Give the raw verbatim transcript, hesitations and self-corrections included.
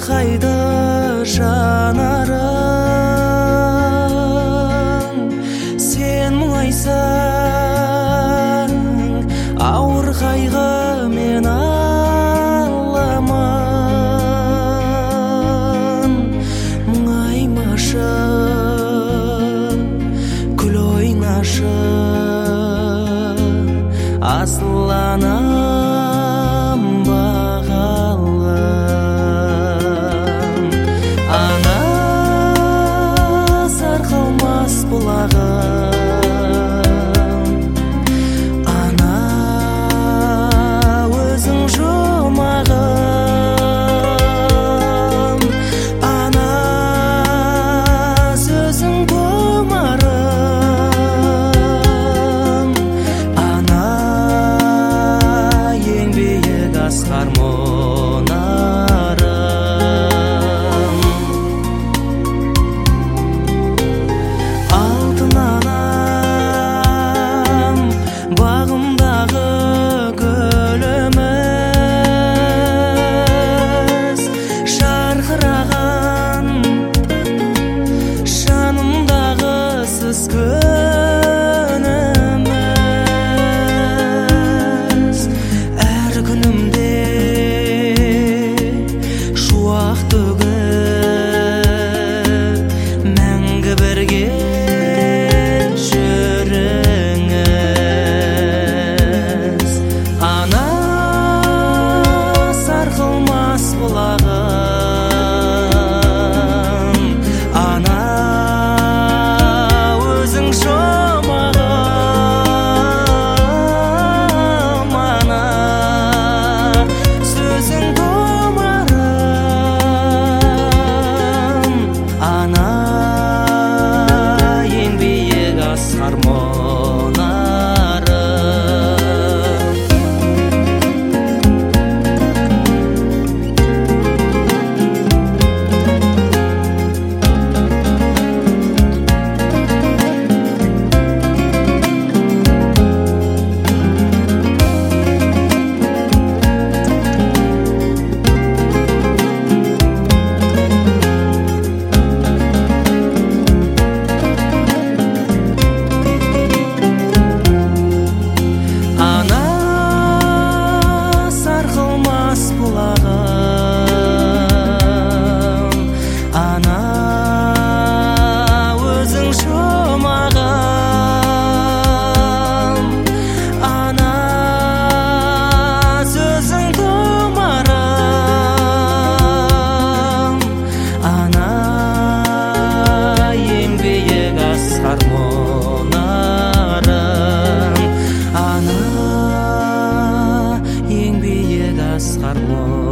қайды жанарың, сен мұңайсаң ауыр қайғы мен аламын. Мұңаймашы, күл ойнашы, асыл анам бағалым. Ана сарқылмас бұлағым, ана өзің жұмағым, ана сөзің тұмарым, ана ең биік асқар мұнарым. Алтын анам, бағымдағы гүліміз, жарқыраған жанымдағы сіз күніміз. Әр күнімде шуақ төгіп, мәңгі бірге жүріңіз. Ана сарқылмас бұлағым, ана өзің жұмағым, ана сөзің тұмарым, ана ең биік асқар мұнарым. Ана сарқылмас бұлағым, ана өзің жұмағым, ана сөзің тұмарым, ана ең биік асқар мұнарым, ана ең биік асқар мұнарым.